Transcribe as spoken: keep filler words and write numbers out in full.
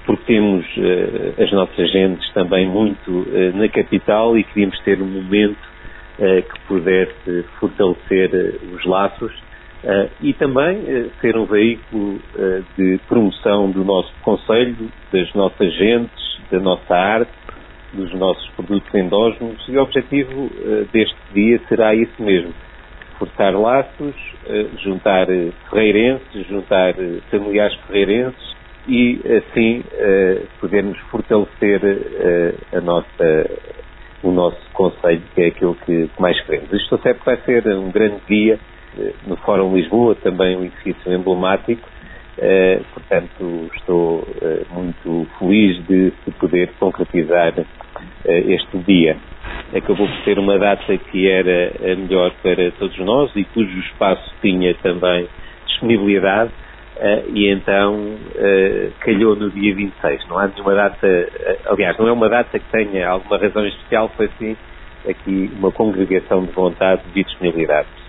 porque temos uh, as nossas gentes também muito uh, na capital e queríamos ter um momento uh, que pudesse fortalecer uh, os laços uh, e também uh, ser um veículo uh, de promoção do nosso concelho, das nossas gentes, da nossa arte, dos nossos produtos endógenos, e o objetivo uh, deste dia será isso mesmo: forçar laços, uh, juntar uh, ferreirenses, juntar uh, familiares ferreirenses e assim uh, podermos fortalecer uh, a nossa, o nosso concelho, que é aquilo que mais queremos. Estou certo que vai ser um grande dia uh, no Fórum Lisboa, também um edifício emblemático, uh, portanto estou uh, muito feliz de se poder concretizar uh, este dia. Acabou por ser uma data que era a melhor para todos nós e cujo espaço tinha também disponibilidade. Uh, e então uh, calhou no dia vinte e seis. Não há nenhuma data, uh, aliás, não é uma data que tenha alguma razão especial, foi assim aqui uma congregação de vontade e disponibilidade.